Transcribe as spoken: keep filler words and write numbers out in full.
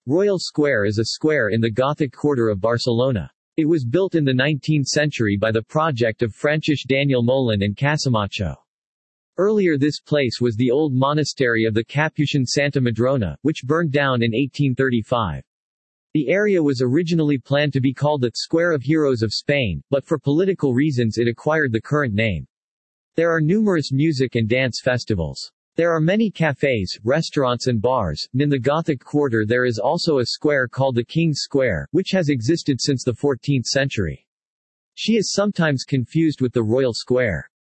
Royal Square is a square in the Gothic quarter of Barcelona. It was built in the nineteenth century by the project of Francis Daniel Molin and Casamacho. Earlier this place was the old monastery of the Capuchin Santa Madrona, which burned down in eighteen thirty-five. The area was originally planned to be called the Square of Heroes of Spain, but for political reasons it acquired the current name. There are numerous music and dance festivals. There are many cafes, restaurants and bars. In the Gothic quarter there is also a square called the King's Square, which has existed since the fourteenth century. She is sometimes confused with the Royal Square.